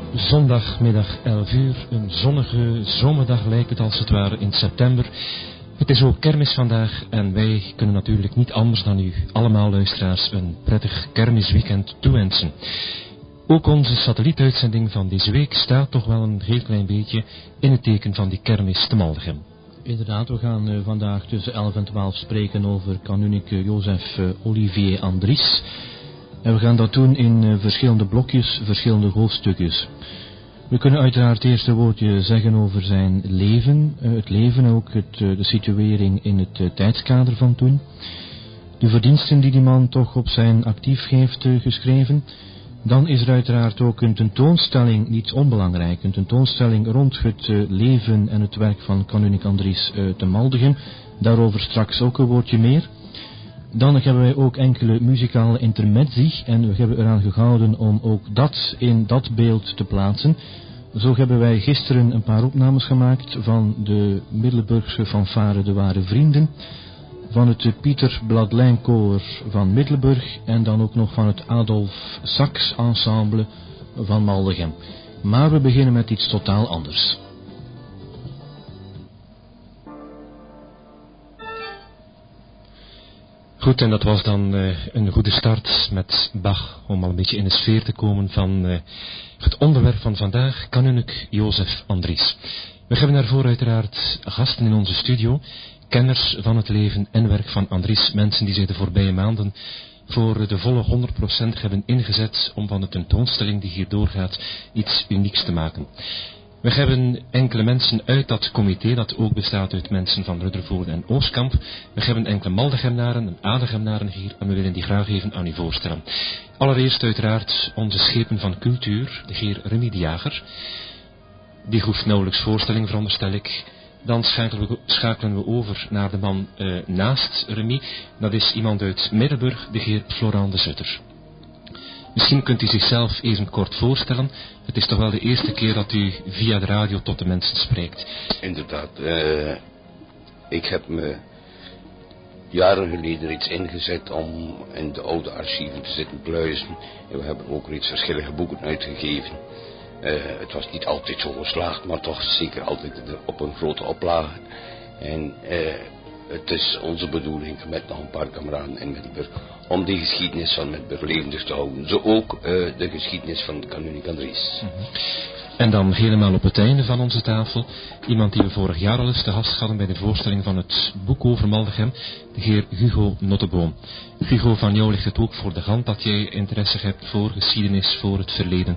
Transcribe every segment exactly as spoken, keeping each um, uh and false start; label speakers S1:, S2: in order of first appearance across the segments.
S1: Zondagmiddag elf uur, een zonnige zomerdag lijkt het als het ware in september. Het is ook kermis vandaag en wij kunnen natuurlijk niet anders dan u allemaal luisteraars een prettig kermisweekend toewensen. Ook onze satellietuitzending van deze week staat toch wel een heel klein beetje in het teken van die kermis te Maldegem.
S2: Inderdaad, we gaan uh, vandaag tussen elf en twaalf spreken over kanunnik uh, Jozef uh, Olivier Andries. En we gaan dat doen in uh, verschillende blokjes, verschillende hoofdstukjes. We kunnen uiteraard eerst een woordje zeggen over zijn leven, uh, het leven en ook het, uh, de situering in het uh, tijdskader van toen. De verdiensten die die man toch op zijn actief heeft uh, geschreven. Dan is er uiteraard ook een tentoonstelling, niet onbelangrijk, een tentoonstelling rond het uh, leven en het werk van kanunnik Andries uh, te Maldegem. Daarover straks ook een woordje meer. Dan hebben wij ook enkele muzikale intermezzi en we hebben eraan gehouden om ook dat in dat beeld te plaatsen. Zo hebben wij gisteren een paar opnames gemaakt van de Middelburgse fanfare De Ware Vrienden, van het Pieter Bladlijnkoor van Middelburg en dan ook nog van het Adolf Sax Ensemble van Maldegem. Maar we beginnen met iets totaal anders.
S1: Goed, en dat was dan uh, een goede start met Bach, om al een beetje in de sfeer te komen van uh, het onderwerp van vandaag, kanunnik Jozef Andries. We hebben daarvoor uiteraard gasten in onze studio, kenners van het leven en werk van Andries, mensen die zich de voorbije maanden voor de volle honderd procent hebben ingezet om van de tentoonstelling die hier doorgaat iets unieks te maken. We hebben enkele mensen uit dat comité, dat ook bestaat uit mensen van Ruddervoorde en Oostkamp. We hebben enkele Maldegemnaren en Adegemnaren hier en we willen die graag even aan u voorstellen. Allereerst uiteraard onze schepen van cultuur, de heer Remy de Jager. Die hoeft nauwelijks voorstelling, veronderstel ik. Dan schakelen we, schakelen we over naar de man uh, naast Remy. Dat is iemand uit Middelburg, de heer Florent de Zutter. Misschien kunt u zichzelf even kort voorstellen. Het is toch wel de eerste keer dat u via de radio tot de mensen spreekt.
S3: Inderdaad. Uh, ik heb me jaren geleden iets ingezet om in de oude archieven te zitten pluizen. En we hebben ook reeds verschillende boeken uitgegeven. Uh, het was niet altijd zo geslaagd, maar toch zeker altijd op een grote oplage. En uh, het is onze bedoeling met nog een paar kameraden in Middelburg om die geschiedenis van Middelburg levendig te houden. Zo ook uh, de geschiedenis van kanunnik Andries.
S1: Mm-hmm. En dan helemaal op het einde van onze tafel, iemand die we vorig jaar al eens te gast hadden bij de voorstelling van het boek over Maldegem, de heer Hugo Notteboom. Hugo, van jou ligt het ook voor de hand dat jij interesse hebt voor geschiedenis, voor het verleden.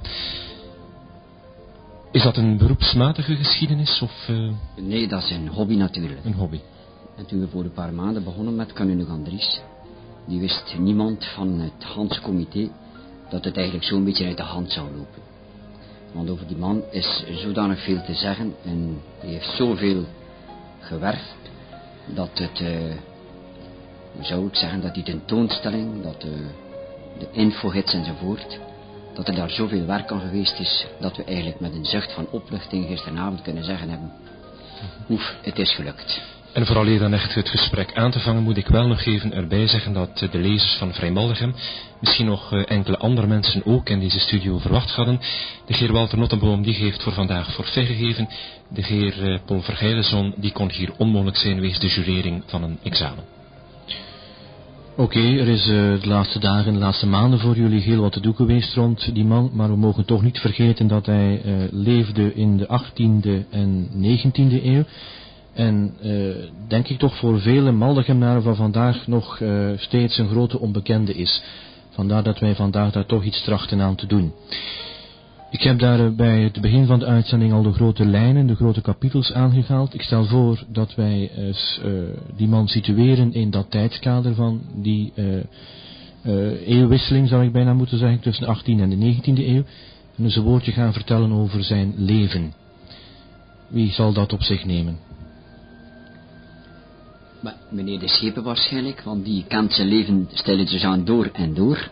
S1: Is dat een beroepsmatige geschiedenis? Of, uh...
S4: Nee, dat is een hobby natuurlijk.
S1: Een hobby.
S4: En toen we voor een paar maanden begonnen met kanunnik Andries, die wist niemand van het Hanse comité dat het eigenlijk zo'n beetje uit de hand zou lopen. Want over die man is zodanig veel te zeggen en hij heeft zoveel gewerkt dat het, uh, hoe zou ik zeggen, dat die tentoonstelling, dat uh, de infogids enzovoort, dat er daar zoveel werk aan geweest is, dat we eigenlijk met een zucht van opluchting gisteravond kunnen zeggen hebben, oef, het is gelukt.
S1: En vooraleer dan echt het gesprek aan te vangen, moet ik wel nog even erbij zeggen dat de lezers van Vrij Maldegem, misschien nog enkele andere mensen ook in deze studio verwacht hadden. De heer Walter Notteboom die heeft voor vandaag forfait gegeven. De heer Paul Vergeilenzoon die kon hier onmogelijk zijn wegens de jurering van een examen.
S2: Oké, okay, er is uh, de laatste dagen, de laatste maanden voor jullie heel wat te doen geweest rond die man, maar we mogen toch niet vergeten dat hij uh, leefde in de achttiende en negentiende eeuw. En uh, denk ik toch voor vele Maldegemnaren van vandaag nog uh, steeds een grote onbekende is. Vandaar dat wij vandaag daar toch iets trachten aan te doen. Ik heb daar uh, bij het begin van de uitzending al de grote lijnen, de grote kapitels aangehaald. Ik stel voor dat wij uh, uh, die man situeren in dat tijdskader van die uh, uh, eeuwwisseling, zou ik bijna moeten zeggen, tussen de achttiende en de negentiende eeuw. En dus een woordje gaan vertellen over zijn leven. Wie zal dat op zich nemen?
S4: Maar meneer de Schepen waarschijnlijk, want die kent zijn leven stilletjes aan door en door.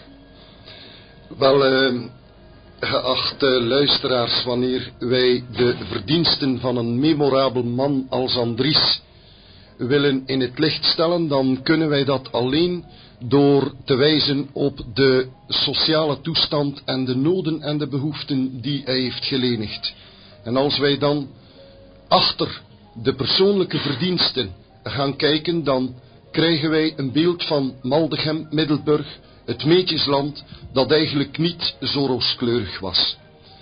S5: Wel, uh, geachte luisteraars, wanneer wij de verdiensten van een memorabel man als Andries willen in het licht stellen, dan kunnen wij dat alleen door te wijzen op de sociale toestand en de noden en de behoeften die hij heeft gelenigd. En als wij dan achter de persoonlijke verdiensten gaan kijken, dan krijgen wij een beeld van Maldegem, Middelburg, het Meetjesland, dat eigenlijk niet zo rooskleurig was.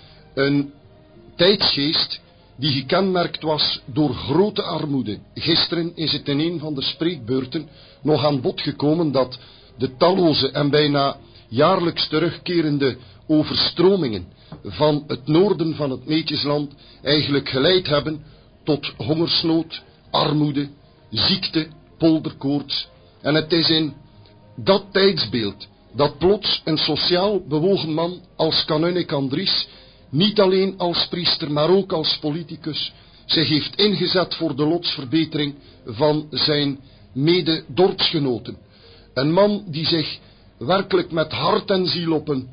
S5: Een tijdsgeest die gekenmerkt was door grote armoede. Gisteren is het in een van de spreekbeurten nog aan bod gekomen dat de talloze en bijna jaarlijks terugkerende overstromingen van het noorden van het Meetjesland eigenlijk geleid hebben tot hongersnood, armoede, ziekte, polderkoorts. En het is in dat tijdsbeeld dat plots een sociaal bewogen man als kanunnik Andries, niet alleen als priester, maar ook als politicus, zich heeft ingezet voor de lotsverbetering van zijn mede-dorpsgenoten. Een man die zich werkelijk met hart en ziel op een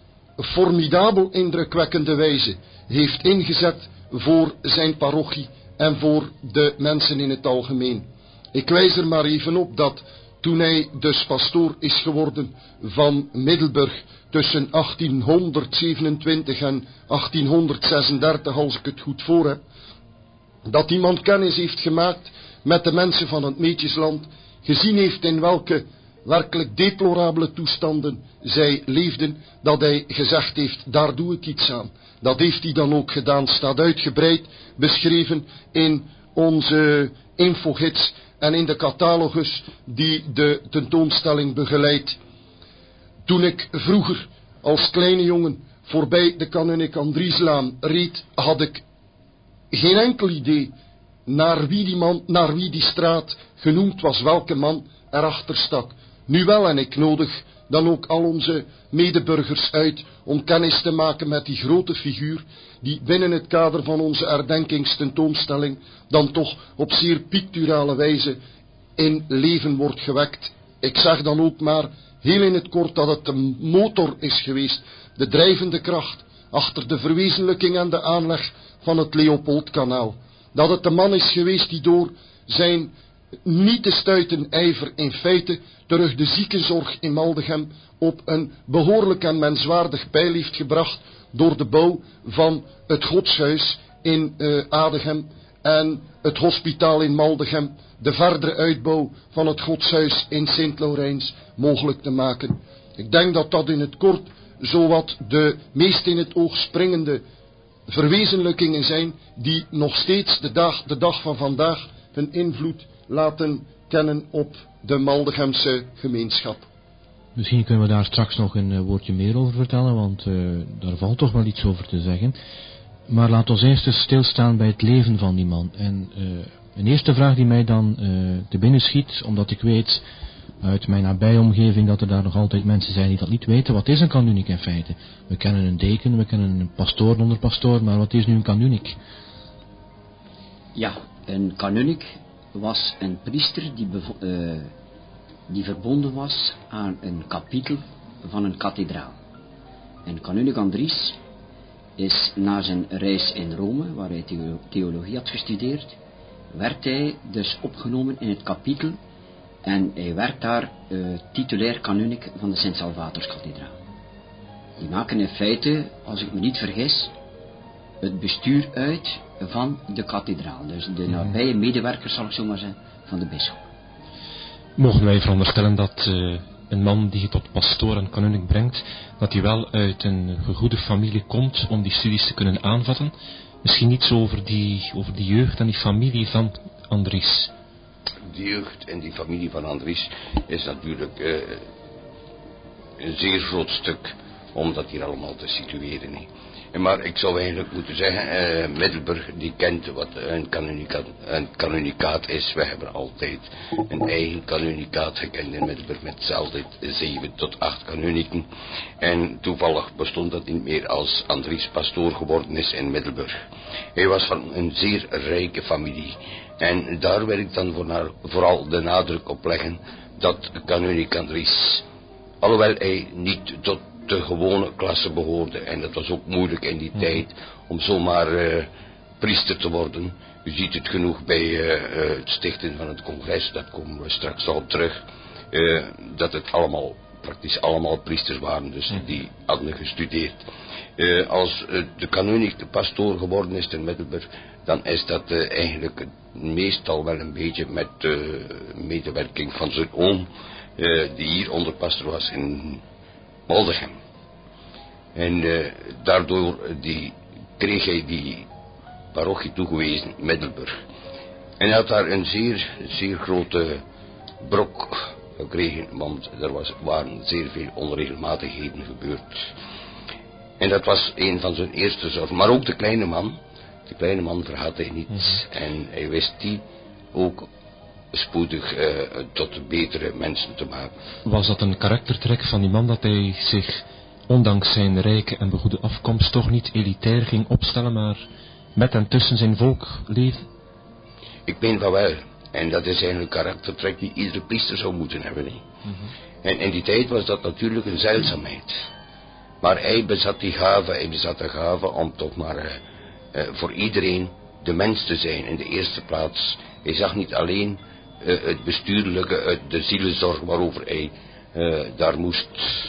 S5: formidabel indrukwekkende wijze heeft ingezet voor zijn parochie en voor de mensen in het algemeen. Ik wijs er maar even op dat toen hij dus pastoor is geworden van Middelburg tussen achttienhonderdzevenentwintig en achttienhonderdzesendertig, als ik het goed voor heb, dat iemand kennis heeft gemaakt met de mensen van het Meetjesland, gezien heeft in welke werkelijk deplorabele toestanden zij leefden, dat hij gezegd heeft, daar doe ik iets aan. Dat heeft hij dan ook gedaan, staat uitgebreid beschreven in onze infogids en in de catalogus die de tentoonstelling begeleidt. Toen ik vroeger als kleine jongen voorbij de kanunnik Andrieslaan reed, had ik geen enkel idee naar wie die man, naar wie die straat genoemd was, welke man erachter stak. Nu wel, en ik nodig dan ook al onze medeburgers uit om kennis te maken met die grote figuur die binnen het kader van onze herdenkingstentoonstelling dan toch op zeer picturale wijze in leven wordt gewekt. Ik zeg dan ook maar heel in het kort dat het de motor is geweest, de drijvende kracht achter de verwezenlijking en de aanleg van het Leopoldkanaal. Dat het de man is geweest die door zijn niet te stuiten ijver in feite terug de ziekenzorg in Maldegem op een behoorlijk en menswaardig peil heeft gebracht door de bouw van het godshuis in uh, Adegem en het hospitaal in Maldegem, de verdere uitbouw van het godshuis in Sint-Laurijns mogelijk te maken. Ik denk dat dat in het kort zowat de meest in het oog springende verwezenlijkingen zijn die nog steeds de dag, de dag van vandaag hun invloed laten kennen op de Maldegemse gemeenschap.
S2: Misschien kunnen we daar straks nog een uh, woordje meer over vertellen, want uh, daar valt toch wel iets over te zeggen. Maar laat ons eerst eens stilstaan bij het leven van die man. En uh, een eerste vraag die mij dan uh, te binnen schiet, omdat ik weet uit mijn nabije omgeving dat er daar nog altijd mensen zijn die dat niet weten. Wat is een kanunnik in feite? We kennen een deken, we kennen een pastoor onder pastoor, maar wat is nu een kanunnik?
S4: Ja, een kanunnik was een priester die, bevo- uh, die verbonden was aan een kapitel van een kathedraal. En kanunnik Andries is na zijn reis in Rome, waar hij theo- theologie had gestudeerd, werd hij dus opgenomen in het kapitel en hij werd daar uh, titulair kanunnik van de Sint-Salvatorskathedraal. Die maken in feite, als ik me niet vergis, het bestuur uit van de kathedraal. Dus de nabije medewerkers, zal ik zo maar zeggen, van de bisschop.
S1: Mogen wij veronderstellen dat uh, een man die je tot pastoor en kanunnik brengt, dat hij wel uit een gegoede familie komt om die studies te kunnen aanvatten? Misschien iets over die, over die jeugd en die familie van Andries.
S3: De jeugd en die familie van Andries is natuurlijk uh, een zeer groot stuk om dat hier allemaal te situeren. He. En maar ik zou eigenlijk moeten zeggen, uh, Middelburg die kent wat een kanunikaat, een kanunikaat is. We hebben altijd een eigen kanunikaat gekend in Middelburg met zelden zeven tot acht kanuniken. En toevallig bestond dat niet meer als Andries pastoor geworden is in Middelburg. Hij was van een zeer rijke familie. En daar wil ik dan voor naar, vooral de nadruk op leggen dat kanunnik Andries, alhoewel hij niet tot de gewone klasse behoorde, en dat was ook moeilijk in die mm. tijd om zomaar uh, priester te worden. U ziet het genoeg bij uh, uh, het stichten van het congres, dat komen we straks al op terug. uh, dat het allemaal, praktisch allemaal priesters waren, dus mm. die hadden gestudeerd. Uh, als uh, de kanunnik de pastoor geworden is in Middelburg, dan is dat uh, eigenlijk meestal wel een beetje met uh, medewerking van zijn oom, uh, die hier onderpastoor was in Maldegem. En uh, daardoor die, kreeg hij die parochie toegewezen, Middelburg. En hij had daar een zeer, zeer grote brok gekregen, want er was, waren zeer veel onregelmatigheden gebeurd. En dat was een van zijn eerste zorgen. Maar ook de kleine man, de kleine man vergat hij niet. Mm-hmm. En hij wist die ook spoedig uh, tot betere mensen te maken.
S1: Was dat een karaktertrek van die man dat hij zich, ondanks zijn rijke en begoede afkomst, toch niet elitair ging opstellen, maar met en tussen zijn volk leefde?
S3: Ik meen van wel. En dat is eigenlijk een karaktertrek die iedere priester zou moeten hebben. Mm-hmm. En in die tijd was dat natuurlijk een zeldzaamheid. Maar hij bezat die gave, hij bezat de gave om toch maar uh, uh, voor iedereen de mens te zijn in de eerste plaats. Hij zag niet alleen uh, het bestuurlijke, uh, de zielenzorg waarover hij uh, daar moest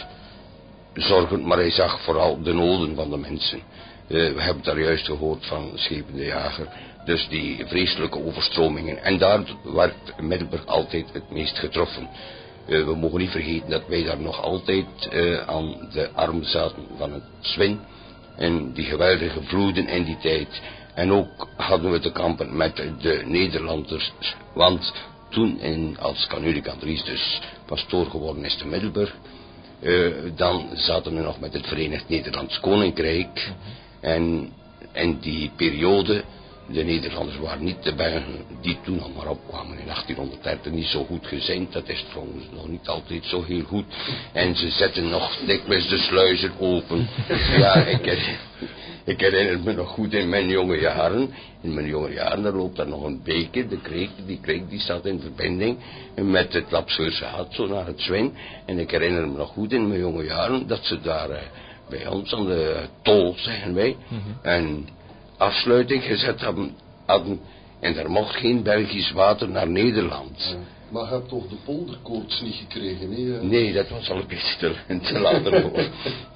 S3: zorgen, maar hij zag vooral de noden van de mensen. Uh, we hebben daar juist gehoord van Schepen de Jager, dus die vreselijke overstromingen. En daar werd Middelburg altijd het meest getroffen. Uh, we mogen niet vergeten dat wij daar nog altijd uh, aan de arm zaten van het Zwin. En die geweldige vloeden in die tijd. En ook hadden we te kampen met de Nederlanders. Want toen in, als kanunnik Andries dus pastoor geworden is te Middelburg. Uh, dan zaten we nog met het Verenigd Nederlands Koninkrijk. En in die periode, de Nederlanders waren niet de Belgen die toen al maar opkwamen in achttienhonderddertig, niet zo goed gezind. Dat is trouwens nog niet altijd zo heel goed. En ze zetten nog dikwijls de sluizen open. Ja, ik herinner, ik herinner me nog goed in mijn jonge jaren. In mijn jonge jaren, daar loopt daar nog een beker, de kreek, die kreek die staat in verbinding met het Lapseurse Had, zo naar het Zwin. En ik herinner me nog goed in mijn jonge jaren dat ze daar uh, bij ons aan de tol, zeggen wij, mm-hmm. en afsluiting gezet hadden, hadden en er mocht geen Belgisch water naar Nederland.
S5: Ja, maar je hebt toch de polderkoorts niet gekregen, hè?
S3: Nee, dat was al een beetje te, te later geworden.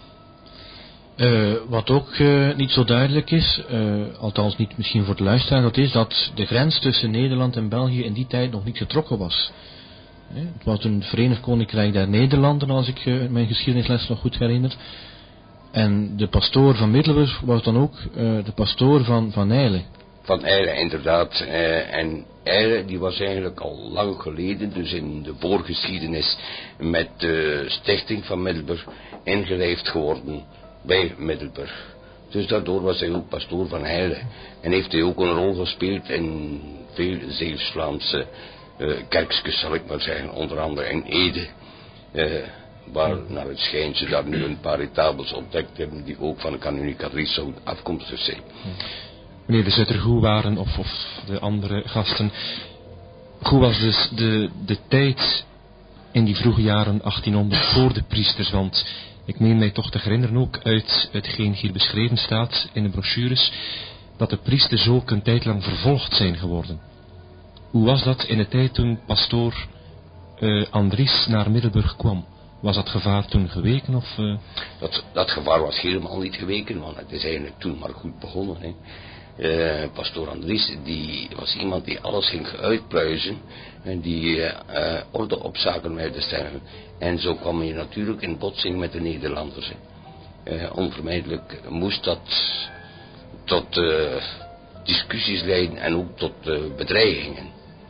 S2: Uh, wat ook uh, niet zo duidelijk is, uh, althans niet misschien voor de luisteraar, dat is dat de grens tussen Nederland en België in die tijd nog niet getrokken was. Uh, het was een Verenigd Koninkrijk der Nederlanden, als ik uh, mijn geschiedenisles nog goed herinner. En de pastoor van Middelburg was dan ook uh, de pastoor van, van Eylle.
S3: Van Eylle, inderdaad. Uh, en Eylle, die was eigenlijk al lang geleden, dus in de voorgeschiedenis, met de stichting van Middelburg ingelijfd geworden bij Middelburg. Dus daardoor was hij ook pastoor van Eylle. En heeft hij ook een rol gespeeld in veel Zeeuws-Vlaamse uh, kerkjes, zal ik maar zeggen. Onder andere in Ede. Uh, waar naar het schijnt ze daar nu een paar etabels ontdekt hebben die ook van de kanunnik Andries zouden afkomstig zijn.
S1: Meneer de Zutter, hoe waren, of, of de andere gasten, hoe was dus de, de tijd in die vroege jaren achttienhonderd voor de priesters? Want ik meen mij toch te herinneren ook uit hetgeen hier beschreven staat in de brochures, dat de priesters ook een tijd lang vervolgd zijn geworden. Hoe was dat in de tijd toen pastoor uh, Andries naar Middelburg kwam? Was dat gevaar toen geweken? Of, uh...
S3: dat, dat gevaar was helemaal niet geweken, want het is eigenlijk toen maar goed begonnen. Hè. Uh, pastoor Andries, die was iemand die alles ging uitpluizen en die uh, uh, orde op zaken wilde stellen. En zo kwam je natuurlijk in botsing met de Nederlanders. Uh, onvermijdelijk moest dat tot uh, discussies leiden en ook tot uh, bedreigingen.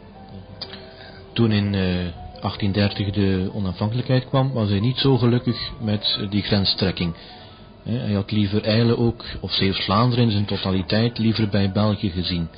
S2: Toen in Uh... achttien dertig de onafhankelijkheid kwam, was hij niet zo gelukkig met die grenstrekking. Hij had liever Eylle ook, of Zeeuws-Vlaanderen in zijn totaliteit, liever bij België gezien.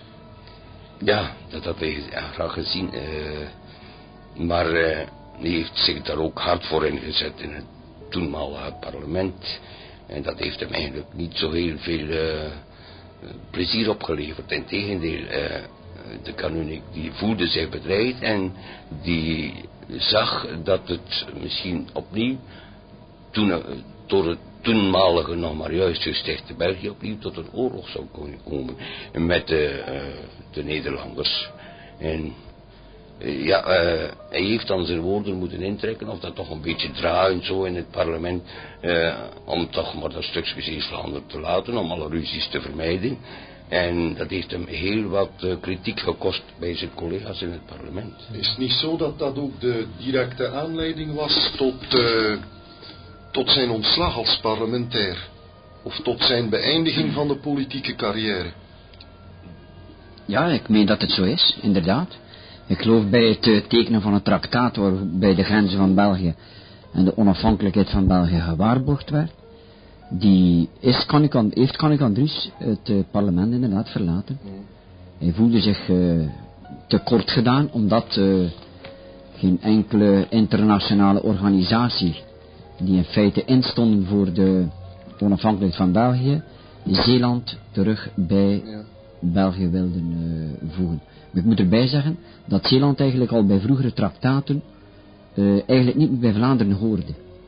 S3: Ja, dat had hij graag gezien. Uh, maar uh, hij heeft zich daar ook hard voor ingezet in het toenmalige parlement. En dat heeft hem eigenlijk niet zo heel veel uh, plezier opgeleverd. Integendeel, uh, de kanunnik die voelde zich bedreigd en die zag dat het misschien opnieuw toen, door het toenmalige nog maar juist gestichte België opnieuw tot een oorlog zou kunnen komen met de, uh, de Nederlanders. En Uh, ja, uh, hij heeft dan zijn woorden moeten intrekken, of dat toch een beetje draaiend zo in het parlement, uh, om toch maar dat stukje Zeeuws-Vlaanderen te laten, om alle ruzies te vermijden. En dat heeft hem heel wat uh, kritiek gekost bij zijn collega's in het parlement.
S5: Is het niet zo dat dat ook de directe aanleiding was tot, uh, tot zijn ontslag als parlementair? Of tot zijn beëindiging van de politieke carrière?
S4: Ja, ik meen dat het zo is, inderdaad. Ik geloof bij het uh, tekenen van een traktaat waarbij de grenzen van België en de onafhankelijkheid van België gewaarborgd werd, die is, Canucan, heeft Canucan Dries het uh, parlement inderdaad verlaten. Mm. Hij voelde zich uh, tekort gedaan, omdat uh, geen enkele internationale organisatie die in feite instonden voor de onafhankelijkheid van België, Zeeland terug bij ja. België wilden uh, voegen. Maar ik moet erbij zeggen dat Zeeland eigenlijk al bij vroegere traktaten uh, eigenlijk niet bij Vlaanderen hoorde.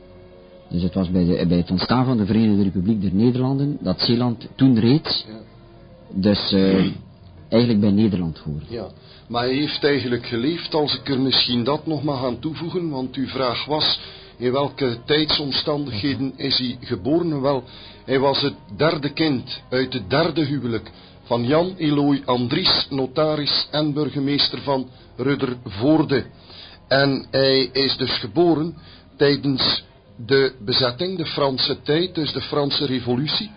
S4: Dus het was bij, de, bij het ontstaan van de Verenigde Republiek der Nederlanden dat Zeeland toen reeds ja. dus uh, eigenlijk bij Nederland hoorde.
S5: Ja, maar hij heeft eigenlijk geleefd, als ik er misschien dat nog mag aan toevoegen, want uw vraag was in welke tijdsomstandigheden is hij geboren. Wel, hij was het derde kind uit het derde huwelijk van Jan Eloy Andries, notaris en burgemeester van Ruddervoorde. En hij is dus geboren tijdens de bezetting, de Franse tijd, dus de Franse revolutie.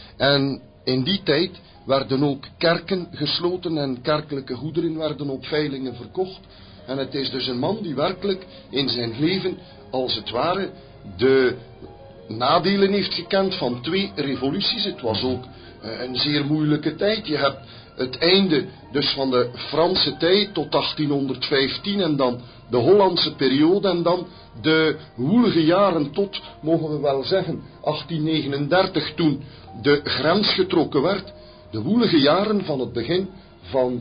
S5: En in die tijd werden ook kerken gesloten en kerkelijke goederen werden op veilingen verkocht. En het is dus een man die werkelijk in zijn leven, als het ware, de nadelen heeft gekend van twee revoluties. Het was ook uh, een zeer moeilijke tijd. Je hebt het einde dus van de Franse tijd tot achttienhonderdvijftien en dan de Hollandse periode en dan de woelige jaren tot, mogen we wel zeggen, achttien negenendertig, toen de grens getrokken werd. De woelige jaren van het begin van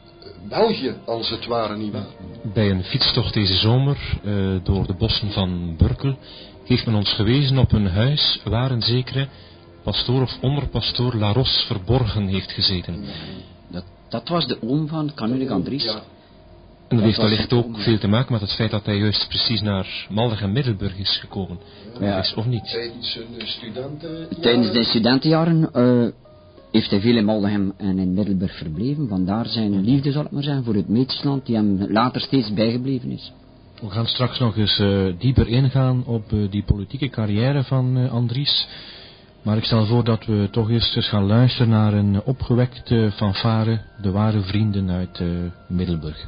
S5: België, als het ware, niet waar.
S1: Bij een fietstocht deze zomer uh, door de bossen van Burkel heeft men ons gewezen op een huis waar een zekere pastoor of onderpastoor Laros verborgen heeft gezeten.
S4: Dat, dat was de oom van Canucan Dries. Ja.
S1: En dat, dat heeft wellicht ook veel te maken met het feit dat hij juist precies naar Malden en Middelburg is gekomen. Ja. Is, of niet?
S5: Tijdens zijn studentenjaren?
S4: Tijdens de studentenjaren uh, heeft hij veel in Malden en in Middelburg verbleven. Vandaar zijn liefde, zal ik maar zeggen, voor het Meetjesland, die hem later steeds bijgebleven is.
S2: We gaan straks nog eens uh, dieper ingaan op uh, die politieke carrière van uh, Andries. Maar ik stel voor dat we toch eerst eens gaan luisteren naar een opgewekte fanfare, de ware vrienden uit uh, Middelburg.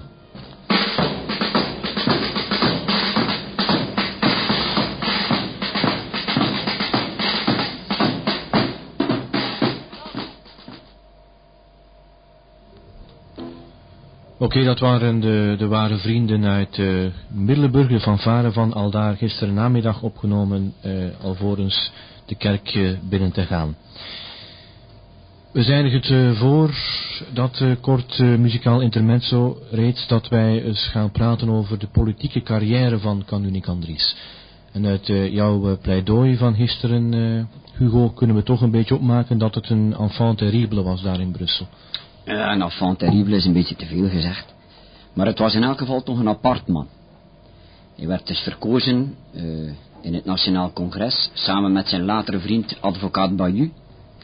S2: Oké, okay, dat waren de, de ware vrienden uit uh, Middelburg, de fanfare van aldaar gisteren namiddag opgenomen, uh, alvorens de kerk uh, binnen te gaan. We zijn het uh, voor dat uh, kort uh, muzikaal intermezzo reeds dat wij eens gaan praten over de politieke carrière van Canucan Dries. En uit uh, jouw uh, pleidooi van gisteren, uh, Hugo, kunnen we toch een beetje opmaken dat het een enfant terrible was daar in Brussel.
S4: Ja, een enfant terrible is een beetje te veel gezegd. Maar het was in elk geval toch een apart man. Hij werd dus verkozen uh, in het Nationaal Congres, samen met zijn latere vriend advocaat Bayou.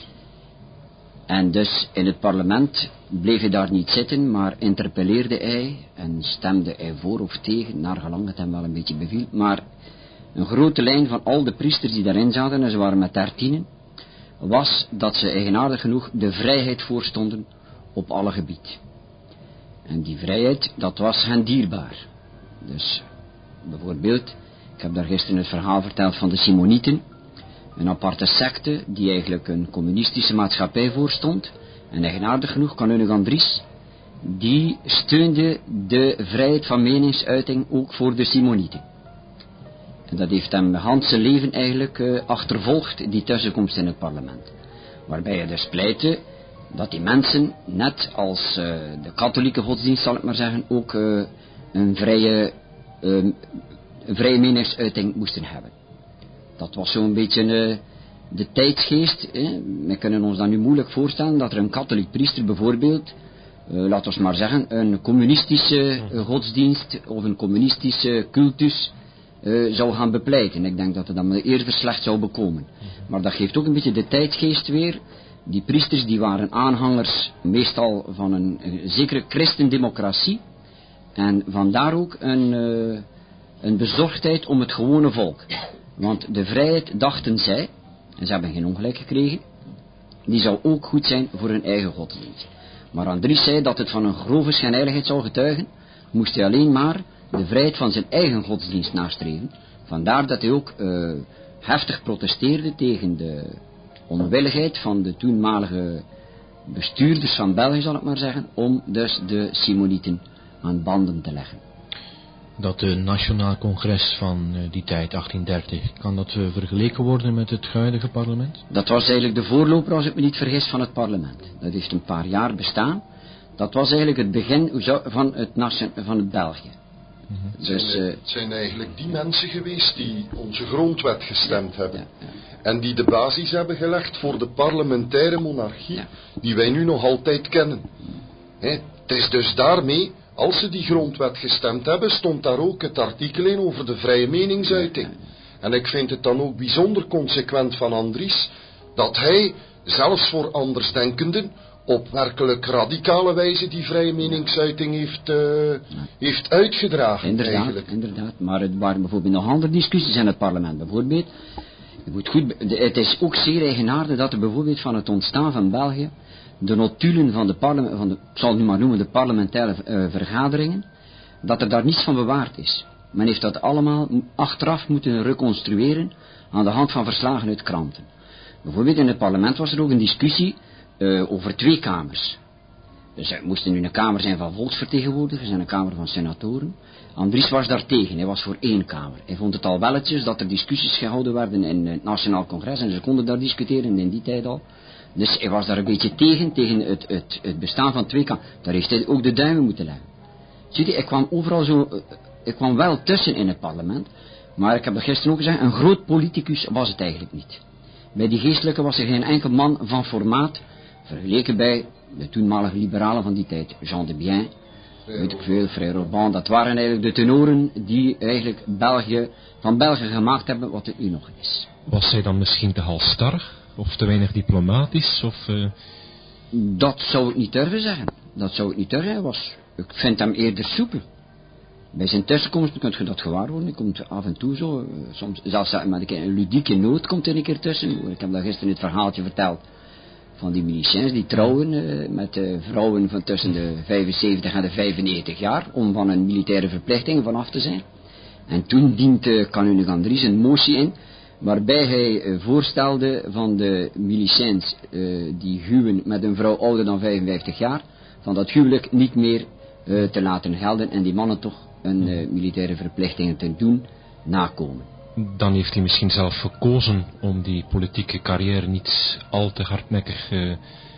S4: En dus in het parlement bleef hij daar niet zitten, maar interpelleerde hij en stemde hij voor of tegen, naar gelang het hem wel een beetje beviel. Maar een grote lijn van al de priesters die daarin zaten, en ze waren met dertienen, was dat ze eigenaardig genoeg de vrijheid voorstonden op alle gebied. En die vrijheid, dat was hen dierbaar. Dus, bijvoorbeeld, ik heb daar gisteren het verhaal verteld van de Simonieten, een aparte secte die eigenlijk een communistische maatschappij voorstond, en eigenaardig genoeg, Canucan Dries, die steunde de vrijheid van meningsuiting ook voor de Simonieten. En dat heeft hem Hans zijn leven eigenlijk uh, achtervolgd, die tussenkomst in het parlement. Waarbij hij dus pleitte dat die mensen, net als uh, de katholieke godsdienst, zal ik maar zeggen, ook uh, een vrije, uh, een vrije meningsuiting moesten hebben. Dat was zo'n beetje uh, de tijdsgeest. Hè. We kunnen ons dan nu moeilijk voorstellen dat er een katholiek priester bijvoorbeeld uh, laten we maar zeggen, een communistische uh, godsdienst of een communistische cultus uh, zou gaan bepleiten. Ik denk dat het dan eerder slecht zou bekomen. Maar dat geeft ook een beetje de tijdgeest weer. Die priesters die waren aanhangers meestal van een, een zekere christendemocratie. En vandaar ook een, uh, een bezorgdheid om het gewone volk. Want de vrijheid, dachten zij, en ze hebben geen ongelijk gekregen, die zou ook goed zijn voor hun eigen godsdienst. Maar Andries zei dat het van een grove schijnheiligheid zou getuigen, moest hij alleen maar de vrijheid van zijn eigen godsdienst nastreven. Vandaar dat hij ook uh, heftig protesteerde tegen de onwilligheid van de toenmalige bestuurders van België, zal ik maar zeggen, om dus de Simonieten aan banden te leggen.
S2: Dat uh, Nationaal Congres van uh, die tijd, achttien dertig, kan dat uh, vergeleken worden met het huidige parlement?
S4: Dat was eigenlijk de voorloper, als ik me niet vergis, van het parlement. Dat heeft een paar jaar bestaan. Dat was eigenlijk het begin van het, nation, van het België.
S5: Mm-hmm. Het,
S4: dus,
S5: zijn,
S4: uh,
S5: het zijn eigenlijk die mensen geweest die onze grondwet gestemd
S4: ja,
S5: hebben.
S4: Ja, ja.
S5: En die de basis hebben gelegd voor de parlementaire monarchie, ja, die wij nu nog altijd kennen. He, het is dus daarmee, als ze die grondwet gestemd hebben, stond daar ook het artikel in over de vrije meningsuiting. En ik vind het dan ook bijzonder consequent van Andries, dat hij, zelfs voor andersdenkenden, op werkelijk radicale wijze die vrije meningsuiting heeft, uh, heeft uitgedragen.
S4: Inderdaad,
S5: eigenlijk.
S4: inderdaad. Maar het waren bijvoorbeeld nog andere discussies in het parlement. Bijvoorbeeld, je moet goed, het is ook zeer eigenaardig dat er bijvoorbeeld van het ontstaan van België de notulen van de, parlement, van de ik zal het nu maar noemen, de parlementaire uh, vergaderingen, dat er daar niets van bewaard is. Men heeft dat allemaal achteraf moeten reconstrueren aan de hand van verslagen uit kranten. Bijvoorbeeld in het parlement was er ook een discussie uh, over twee kamers. Dus er moest nu een kamer zijn van volksvertegenwoordigers en een kamer van senatoren. Andries was daar tegen, hij was voor één kamer. Hij vond het al welletjes dat er discussies gehouden werden in het Nationaal Congres en ze konden daar discussiëren in die tijd al. Dus hij was daar een beetje tegen, tegen het, het, het bestaan van twee kamers. Daar heeft hij ook de duimen moeten leggen. Zie je, ik kwam overal zo, ik kwam wel tussen in het parlement, maar ik heb dat gisteren ook gezegd, een groot politicus was het eigenlijk niet. Bij die geestelijke was er geen enkel man van formaat, vergeleken bij de toenmalige liberalen van die tijd, Jean de Bien, weet ik veel, Frère Robin, dat waren eigenlijk de tenoren die eigenlijk België, van België gemaakt hebben wat het nu nog is.
S1: Was hij dan misschien te halstarrig? Of te weinig diplomatisch? Of, uh...
S4: Dat zou ik niet durven zeggen. Dat zou ik niet durven. Hij was, ik vind hem eerder soepel. Bij zijn tussenkomst kunt je dat gewaar worden. Hij komt af en toe zo, uh, soms zelfs met een ludieke noot komt er een keer tussen. Ik heb dat gisteren het verhaaltje verteld van die miliciëns die trouwen uh, met uh, vrouwen van tussen de vijfenzeventig en de vijfennegentig jaar om van een militaire verplichting vanaf te zijn. En toen dient uh, Kanunnik Andries een motie in waarbij hij uh, voorstelde van de miliciëns uh, die huwen met een vrouw ouder dan vijfenvijftig jaar, van dat huwelijk niet meer uh, te laten gelden en die mannen toch een uh, militaire verplichtingen te doen nakomen.
S1: Dan heeft hij misschien zelf gekozen om die politieke carrière niet al te hardnekkig uh,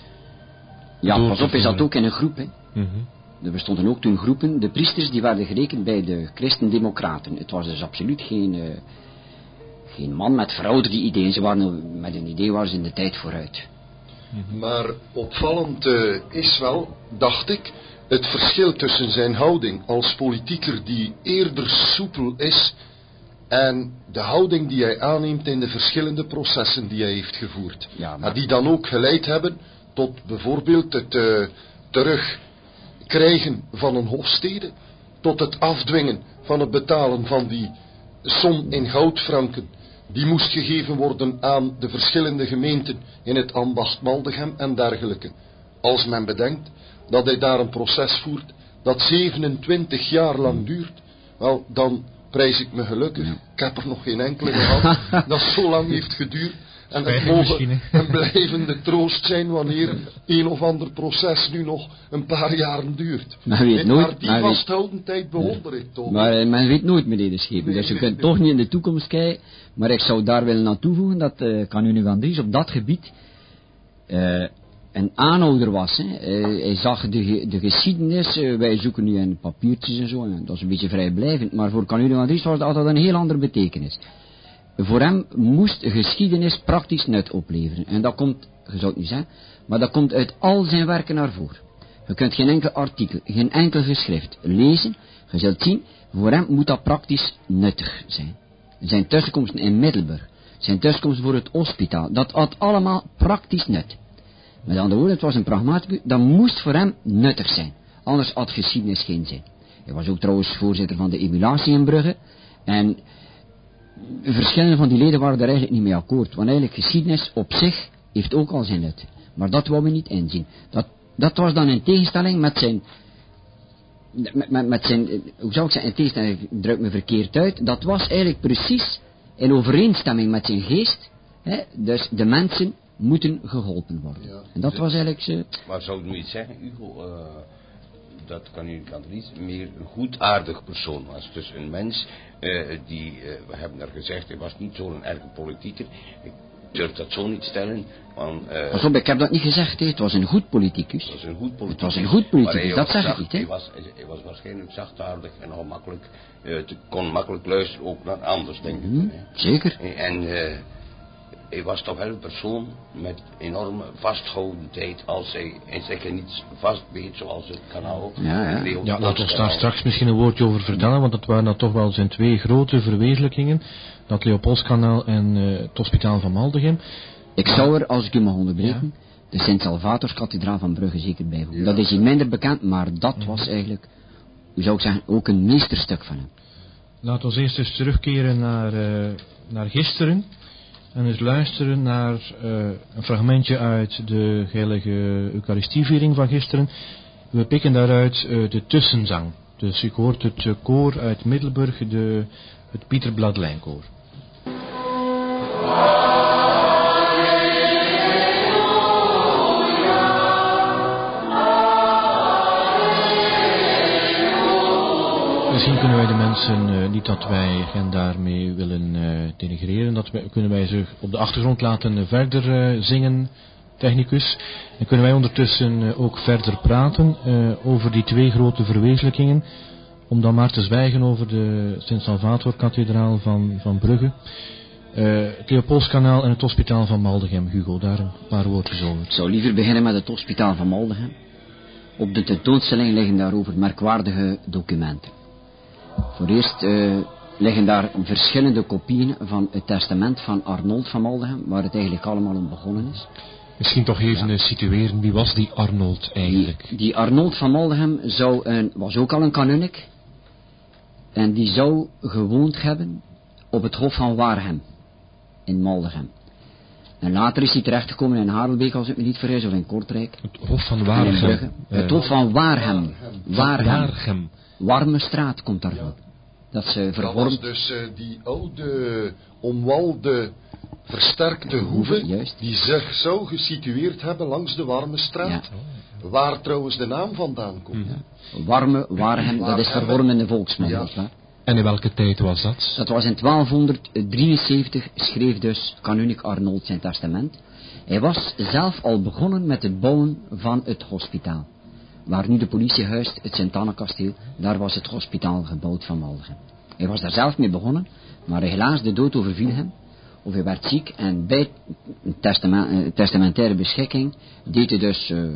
S4: Ja, pas op, is dat ook in een groep, hè.
S1: Mm-hmm.
S4: Er bestonden ook toen groepen, de priesters die werden gerekend bij de christendemocraten. Het was dus absoluut geen... Uh, Geen man met verouderde ideeën. Ze waren, met een idee waren ze in de tijd vooruit.
S5: Maar opvallend uh, is wel, dacht ik, het verschil tussen zijn houding als politieker die eerder soepel is en de houding die hij aanneemt in de verschillende processen die hij heeft gevoerd.
S4: Ja, maar...
S5: En die dan ook geleid hebben tot bijvoorbeeld het uh, terugkrijgen van een hofstede, tot het afdwingen van het betalen van die som in goudfranken die moest gegeven worden aan de verschillende gemeenten in het ambacht Maldegem en dergelijke. Als men bedenkt dat hij daar een proces voert dat zevenentwintig jaar lang duurt, wel, dan prijs ik me gelukkig. Ja. Ik heb er nog geen enkele gehad dat zo lang heeft geduurd. En het mogen een blijvende troost zijn wanneer een of ander proces nu nog een paar jaren duurt.
S4: Maar, weet nooit,
S5: maar die
S4: maar
S5: vasthoudendheid bewonder ik toch.
S4: Maar men weet nooit, meneer de Schepen. Nee, dus je nee, kunt nee. toch niet in de toekomst kijken. Maar ik zou daar willen aan toevoegen dat uh, Kanunnik Andries op dat gebied uh, een aanhouder was. Hè. Uh, hij zag de, de geschiedenis, uh, wij zoeken nu in papiertjes en zo, en dat is een beetje vrijblijvend. Maar voor Kanunnik Andries was dat altijd een heel andere betekenis. Voor hem moest geschiedenis praktisch nut opleveren. En dat komt, je zou het niet zeggen, maar dat komt uit al zijn werken naar voren. Je kunt geen enkel artikel, geen enkel geschrift lezen. Je zult zien, voor hem moet dat praktisch nuttig zijn. Zijn tussenkomsten in Middelburg, zijn tussenkomsten voor het hospitaal, dat had allemaal praktisch nut. Met andere woorden, het was een pragmaticus, dat moest voor hem nuttig zijn. Anders had geschiedenis geen zin. Hij was ook trouwens voorzitter van de emulatie in Brugge. En verschillende van die leden waren daar eigenlijk niet mee akkoord. Want eigenlijk geschiedenis op zich heeft ook al zijn nut. Maar dat wou we niet inzien. Dat, dat was dan in tegenstelling met zijn... Met, met, met zijn... Hoe zou ik zeggen? In tegenstelling, ik druk me verkeerd uit. Dat was eigenlijk precies in overeenstemming met zijn geest. Hè? Dus de mensen moeten geholpen worden. Ja. En dat was eigenlijk... Ze...
S3: Maar zou u iets zeggen, Hugo... Uh... dat Kanunnik Andries meer een goedaardig persoon was. Dus een mens uh, die, uh, we hebben er gezegd, hij was niet zo'n erge politieker. Ik durf dat zo niet stellen. Want, uh,
S4: Pas op, ik heb dat niet gezegd, he. Het was een goed politicus.
S3: Het was een goed politicus.
S4: Het was een goed politicus, dat zeg ik niet. He.
S3: Hij was, hij was waarschijnlijk zachtaardig en al makkelijk, uh, te, kon makkelijk luisteren, ook naar anders, denk
S4: mm,
S3: ik.
S4: Zeker.
S3: En uh, hij was toch wel een persoon met enorme vasthoudendheid als hij en zeker niet vastbeet zoals het kanaal.
S4: Ja, ja.
S2: ja laten we daar straks misschien een woordje over vertellen, want dat waren dan toch wel zijn twee grote verwezenlijkingen. Dat Leopoldskanaal en uh, het hospitaal van Maldegem.
S4: Ik zou er, als ik u mag onderbreken, ja. de Sint-Salvatorskathedraal van Brugge zeker bijvoegen. Ja. Dat is hier minder bekend, maar dat was eigenlijk, hoe zou ik zeggen, ook een meesterstuk van hem.
S2: Laten we eerst eens terugkeren naar, uh, naar gisteren. En eens luisteren naar uh, een fragmentje uit de heilige Eucharistieviering van gisteren. We pikken daaruit uh, de tussenzang. Dus ik hoort het uh, koor uit Middelburg, de, het Pieter Bladelijnkoor. Misschien kunnen wij de mensen, uh, niet dat wij hen daarmee willen uh, denigreren, dat wij, kunnen wij ze op de achtergrond laten uh, verder uh, zingen, technicus. En kunnen wij ondertussen uh, ook verder praten uh, over die twee grote verwezenlijkingen, om dan maar te zwijgen over de Sint-Salvator-kathedraal van, van Brugge. Uh, het Leopoldskanaal en het hospitaal van Maldegem. Hugo, daar een paar woordjes over.
S4: Ik zou liever beginnen met het hospitaal van Maldegem. Op de tentoonstelling liggen daarover merkwaardige documenten. Voor eerst uh, liggen daar verschillende kopieën van het testament van Arnold van Maldegem, waar het eigenlijk allemaal om begonnen is.
S1: Misschien toch even ja. situeren, wie was die Arnold eigenlijk?
S4: Die, die Arnold van Maldegem zou een, was ook al een kanunnik. En die zou gewoond hebben op het hof van Waarhem, in Maldegem. En later is hij terechtgekomen in Harelbeek, als ik me niet vergis, of in Kortrijk.
S1: Het hof van Waarhem.
S4: Uh, het hof van Waarhem. Waarhem.
S1: Waarhem.
S4: Warme straat komt daarvan. Ja. Dat ze vervormd...
S5: Dat was dus uh, die oude, omwalde, versterkte hoeve,
S4: Juist.
S5: die zich zou gesitueerd hebben langs de Warme straat. Ja. Waar trouwens de naam vandaan komt.
S4: Ja. Warme, Waarhem, dat is vervormd in de volksmond. Ja.
S1: En in welke tijd was dat?
S4: Dat was in twaalfhonderddrieënzeventig, schreef dus kanunnik Arnold zijn testament. Hij was zelf al begonnen met het bouwen van het hospitaal. Waar nu de politie huist, het Sint-Anna-kasteel, daar was het hospitaal gebouwd van Maldegem. Hij was daar zelf mee begonnen, maar helaas de dood overviel hem, of hij werd ziek, en bij testament, testamentaire beschikking deed hij dus uh,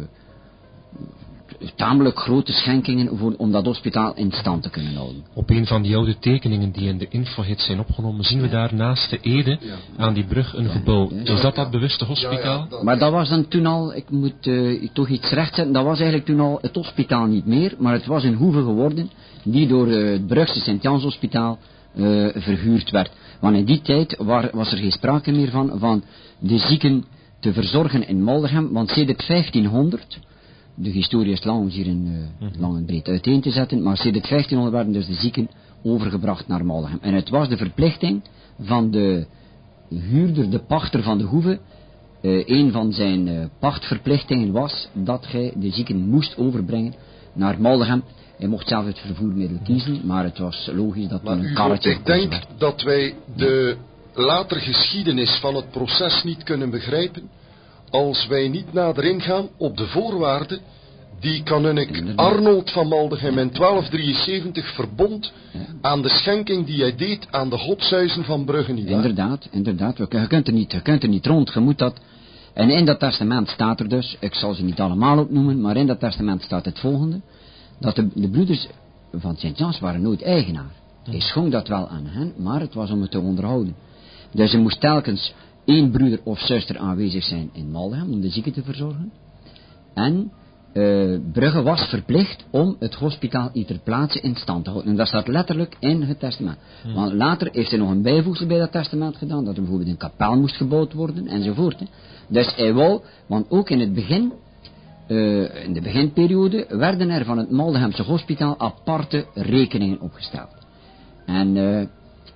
S4: tamelijk grote schenkingen voor, om dat hospitaal in stand te kunnen houden.
S1: Op een van die oude tekeningen die in de infohits zijn opgenomen, zien we daar naast de Ede aan die brug een gebouw. Is dat dat bewuste hospitaal?
S4: Maar dat was dan toen al, ik moet uh, toch iets rechtzetten, dat was eigenlijk toen al het hospitaal niet meer, maar het was een hoeve geworden die door uh, het Brugse Sint-Jans Hospitaal uh, verhuurd werd. Want in die tijd war, was er geen sprake meer van, van de zieken te verzorgen in Maldegem, want sedert vijftienhonderd... De historie is lang om hier in, uh, lang en breed uiteen te zetten, maar sinds vijftienhonderd werden dus de zieken overgebracht naar Maldegem. En het was de verplichting van de huurder, de pachter van de hoeve. Uh, een van zijn uh, pachtverplichtingen was dat hij de zieken moest overbrengen naar Maldegem. Hij mocht zelf het vervoermiddel kiezen, maar het was logisch dat toen een karretje...
S5: Ik denk werd. dat wij de later geschiedenis van het proces niet kunnen begrijpen als wij niet nader ingaan op de voorwaarden die kanunnik Arnold van Maldegem in twaalf drieënzeventig verbond aan de schenking die hij deed aan de godshuizen van Brugge. Niet
S4: inderdaad, inderdaad. Je kunt er niet, je kunt er niet rond. Je moet dat En in dat testament staat er dus, ik zal ze niet allemaal opnoemen, maar in dat testament staat het volgende, dat de, de broeders van Sint-Jans waren nooit eigenaar. Hij schonk dat wel aan hen, maar het was om het te onderhouden. Dus er moest telkens één broeder of zuster aanwezig zijn in Maldegem om de zieken te verzorgen. En uh, Brugge was verplicht om het hospitaal hier ter plaatse in stand te houden. En dat staat letterlijk in het testament. Hmm. Want later heeft hij nog een bijvoegsel bij dat testament gedaan, dat er bijvoorbeeld een kapel moest gebouwd worden, enzovoort. Hè. Dus hij wou, want ook in het begin, uh, in de beginperiode, werden er van het Maldegemse hospitaal aparte rekeningen opgesteld. En uh,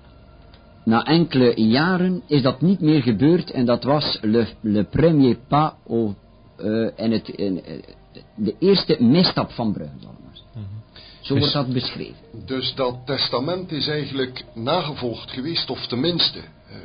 S4: na enkele jaren is dat niet meer gebeurd en dat was le, le premier pas au, uh, in het, in, uh, de eerste misstap van Brugge. Mm-hmm. Zo wordt dat beschreven.
S5: Dus dat testament is eigenlijk nagevolgd geweest, of tenminste uh,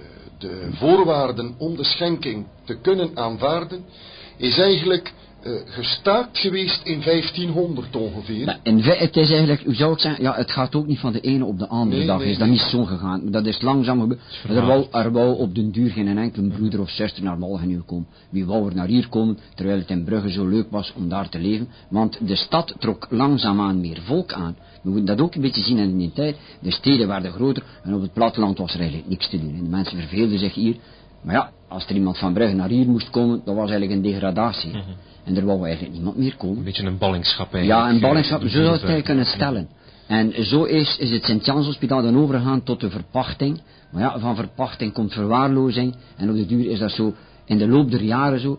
S5: de voorwaarden om de schenking te kunnen aanvaarden, is eigenlijk uh, gestaakt geweest in vijftienhonderd ongeveer.
S4: Nou, in het is eigenlijk, hoe zou ik zeggen, ja, het gaat ook niet van de ene op de andere
S5: nee,
S4: dag,
S5: nee,
S4: is dat
S5: nee.
S4: niet zo gegaan. Dat is langzaam gebeurd. Er wou, er wou op den duur geen enkele broeder of zuster naar Maldegem komen. Wie wou er naar hier komen, terwijl het in Brugge zo leuk was om daar te leven. Want de stad trok langzaamaan meer volk aan. We moeten dat ook een beetje zien in die tijd. De steden werden groter en op het platteland was er eigenlijk niks te doen. En de mensen verveelden zich hier. Maar ja, als er iemand van Brugge naar hier moest komen, dat was eigenlijk een degradatie. Mm-hmm. En er wou eigenlijk niemand meer komen.
S1: Een beetje een ballingschap eigenlijk.
S4: Ja, een ballingschap, zo zou het eigenlijk kunnen stellen. En zo is, is het Sint-Jans Hospitaal dan overgegaan tot de verpachting. Maar ja, van verpachting komt verwaarlozing. En op de duur is dat zo, in de loop der jaren zo,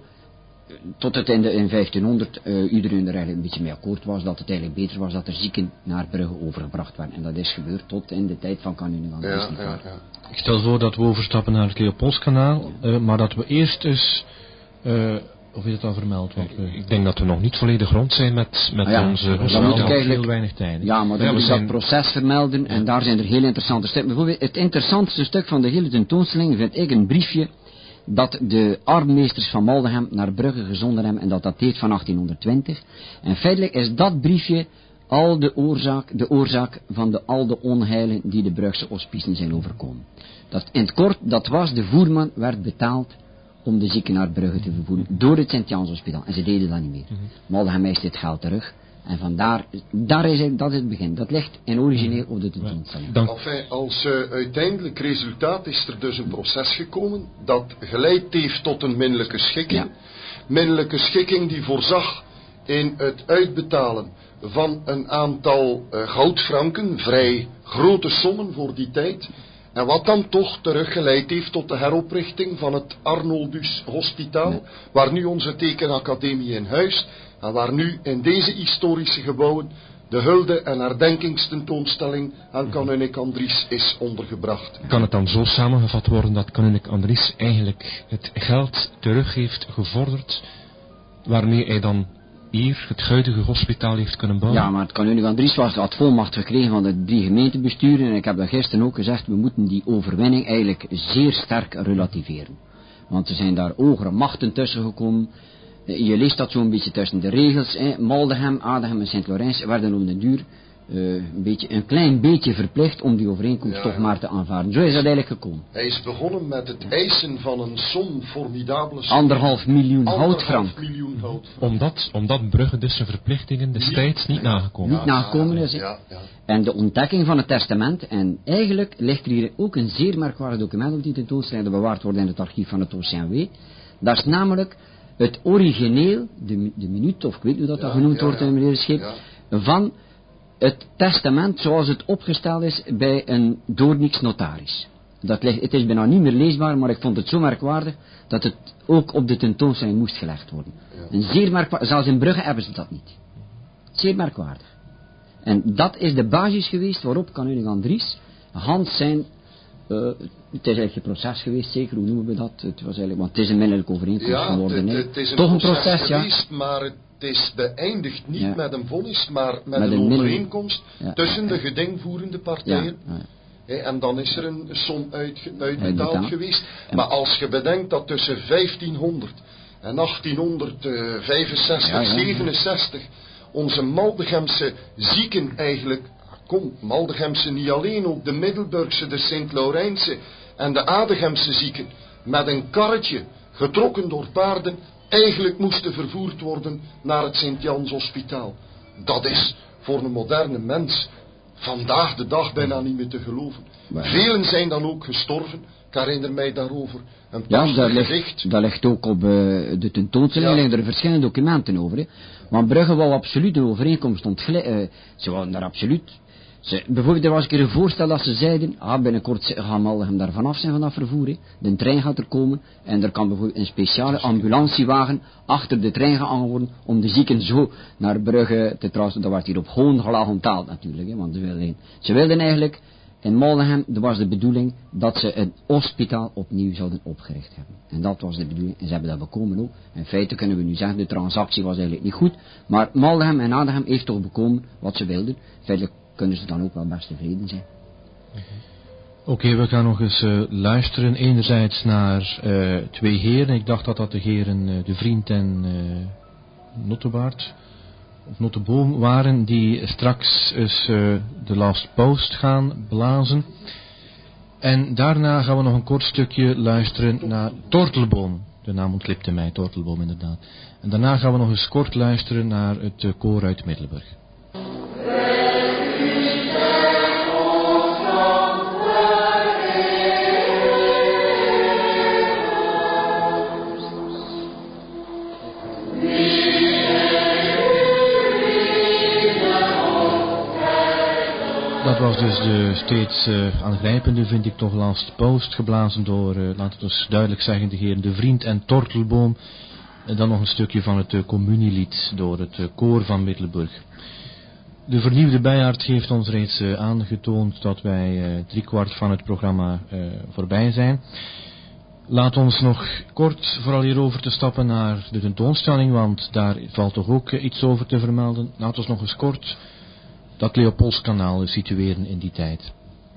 S4: tot het in, de, in vijftienhonderd uh, iedereen er eigenlijk een beetje mee akkoord was, dat het eigenlijk beter was dat er zieken naar Brugge overgebracht werden. En dat is gebeurd tot in de tijd van Kanune van
S5: ja, ja, ja.
S2: Ik stel voor dat we overstappen naar het Leopoldskanaal, uh, maar dat we eerst eens... Uh, Of is het al vermeld? Want we...
S1: Ik denk dat we nog niet volledig rond zijn met, met ah ja, onze...
S4: Dan dan moet ik eigenlijk...
S2: heel weinig tijd.
S4: Ja, maar dan ja, moet ik zijn... dat proces vermelden ja. En daar zijn er heel interessante stukken. Bijvoorbeeld het interessantste stuk van de hele tentoonstelling vind ik een briefje dat de armmeesters van Maldegem naar Brugge gezonden hebben en dat dateert van achttienhonderdtwintig. En feitelijk is dat briefje al de oorzaak, de oorzaak van de, al de onheilen die de Brugse hospicen zijn overkomen. Dat, in het kort, dat was de voerman werd betaald om de zieken naar Brugge te vervoeren door het Sint-Jans Hospitaal. En ze deden dat niet meer. Mm-hmm. Maldegem eist dit geld terug. En vandaar, daar is het, dat is het begin. Dat ligt in origineel op de tentoonstelling.
S5: Enfin, als uh, uiteindelijk resultaat is er dus een proces gekomen dat geleid heeft tot een minnelijke schikking. Ja. Minnelijke schikking die voorzag in het uitbetalen van een aantal uh, goudfranken, vrij grote sommen voor die tijd. En wat dan toch teruggeleid heeft tot de heroprichting van het Arnoldus Hospitaal, ja. Waar nu onze tekenacademie in huist, en waar nu in deze historische gebouwen de hulde- en herdenkingstentoonstelling aan Kanunnik Andries is ondergebracht.
S1: Kan het dan zo samengevat worden dat Kanunnik Andries eigenlijk het geld terug heeft gevorderd, waarmee hij dan hier het huidige hospitaal heeft kunnen bouwen?
S4: Ja, maar het Kanunnik Andries was, had volmacht gekregen van de drie gemeentebesturen en ik heb dat gisteren ook gezegd, we moeten die overwinning eigenlijk zeer sterk relativeren. Want er zijn daar hogere machten tussen gekomen. Je leest dat zo'n beetje tussen de regels. Hè. Maldegem, Adegem en Sint-Laurens werden op de duur uh, een, beetje, een klein beetje verplicht om die overeenkomst ja, toch maar te aanvaarden. Zo is dat eigenlijk gekomen.
S5: Hij is begonnen met het eisen van een som, formidabele som.
S4: Anderhalf miljoen houtfrank.
S5: miljoen houtfrank.
S1: Omdat, omdat Brugge dus zijn verplichtingen destijds niet
S5: ja,
S1: nagekomen
S4: ja, Niet nagekomen is. Ja, ja. En de ontdekking van het testament. En eigenlijk ligt er hier ook een zeer merkwaardig document op die tentoonstelling dat bewaard wordt in het archief van het O C M W. Dat is namelijk het origineel, de, de minuut, of ik weet niet hoe dat, ja, dat genoemd ja, wordt ja. in meneer Scheep, ja. van het testament zoals het opgesteld is bij een Doorniks notaris. Dat ligt, het is bijna niet meer leesbaar, maar ik vond het zo merkwaardig dat het ook op de tentoonstelling moest gelegd worden. Ja. Een zeer merkwaardig, zelfs in Brugge hebben ze dat niet. Zeer merkwaardig. En dat is de basis geweest waarop Kanunnik Andries Hans zijn... Uh, het is eigenlijk een proces geweest, zeker, hoe noemen we dat? Het was eigenlijk, want het is een minnelijke overeenkomst
S5: ja,
S4: geworden.
S5: Het, het is een
S4: Toch
S5: proces,
S4: een proces
S5: geweest,
S4: ja.
S5: Maar het is beëindigd niet ja. met een vonnis, maar met,
S4: met
S5: een,
S4: een
S5: overeenkomst ja. tussen ja. de gedingvoerende partijen. Ja. Ja. He, en dan is er een som uitge, uitbetaald geweest. Ja. Maar als je bedenkt dat tussen vijftienhonderd en achttienhonderdvijfenzestig, ja, ja. zevenenzestig onze Maldegemse zieken eigenlijk... Kom, Maldegemse niet alleen, ook de Middelburgse, de Sint-Laurense en de Adegemse zieken met een karretje getrokken door paarden, eigenlijk moesten vervoerd worden naar het Sint-Jans Hospitaal. Dat is voor een moderne mens vandaag de dag bijna niet meer te geloven.
S4: Maar...
S5: Velen zijn dan ook gestorven. Ik herinner mij daarover een
S4: Ja,
S5: prachtig
S4: dat ligt,
S5: gedicht.
S4: dat ligt ook op uh, de tentoonstelling,
S5: Ja.
S4: liggen er verschillende documenten over. Hè. Want Brugge wou absoluut een overeenkomst ontglippen. Uh, ze wouden daar absoluut... Ze, bijvoorbeeld, er was een keer een voorstel dat ze zeiden, ah, binnenkort gaan Maldegem daar vanaf zijn van dat vervoer. Hè. De trein gaat er komen en er kan bijvoorbeeld een speciale ambulantiewagen achter de trein gaan worden om de zieken zo naar Brugge te transporteren. Dat werd hier op hoongelag onthaald natuurlijk, hè, want ze wilden, ze wilden eigenlijk... In Maldegem was de bedoeling dat ze een hospitaal opnieuw zouden opgericht hebben. En dat was de bedoeling. En ze hebben dat bekomen ook. In feite kunnen we nu zeggen, de transactie was eigenlijk niet goed. Maar Maldegem en Adegem heeft toch bekomen wat ze wilden. Feitelijk kunnen ze dan ook wel best tevreden zijn.
S2: Oké, okay, we gaan nog eens uh, luisteren. Enerzijds naar uh, twee heren. Ik dacht dat dat de heren uh, De Vriend en uh, Nottebaard... of Notteboom waren, die straks eens uh, de Last Post gaan blazen. En daarna gaan we nog een kort stukje luisteren naar Tortelboom. De naam ontlipte mij, Tortelboom inderdaad. En daarna gaan we nog eens kort luisteren naar het uh, koor uit Middelburg. Dat was dus de steeds uh, aangrijpende, vind ik toch, Last Post, geblazen door, uh, laten we dus duidelijk zeggen, de heren De Vriend en Tortelboom. En dan nog een stukje van het uh, communielied door het uh, koor van Middelburg. De vernieuwde bijaard heeft ons reeds uh, aangetoond dat wij uh, driekwart van het programma uh, voorbij zijn. Laat ons nog kort, vooral hierover te stappen, naar de tentoonstelling, want daar valt toch ook uh, iets over te vermelden. Laat ons nog eens kort... dat Leopoldskanaal situeren in die tijd.